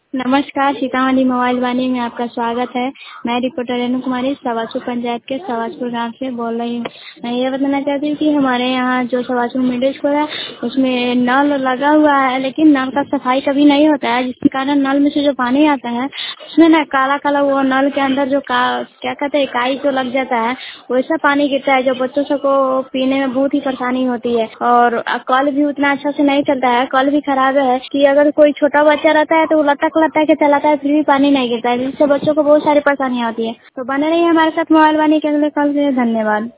नमस्कार, सीतामढ़ी मोबाइल वाणी में आपका स्वागत है। मैं रिपोर्टर रेणु कुमारी सवासू पंचायत के सवासपुर गांव से बोल रही हूँ। मैं ये बताना चाहती हूँ कि हमारे यहाँ जो सवासू मिडिल स्कूल है उसमें नल लगा हुआ है, लेकिन नल का सफाई कभी नहीं होता है, जिसके कारण नल में से जो पानी आता है उसमें ना काला काला वो नल के अंदर जो क्या कहते हैं इकाई जो लग जाता है, वैसा पानी गिरता है जो बच्चों सबको पीने में बहुत ही परेशानी होती है। और कल भी उतना अच्छा से नहीं चलता है, कल भी खराब है कि अगर कोई छोटा बच्चा रहता है तो वो लटक के चलाता है, फिर भी पानी नहीं गिरता है, जिससे बच्चों को बहुत सारी परेशानियां होती है। तो बने रहिए हमारे साथ मोबाइल वाणी के अगले कॉल के लिए। धन्यवाद।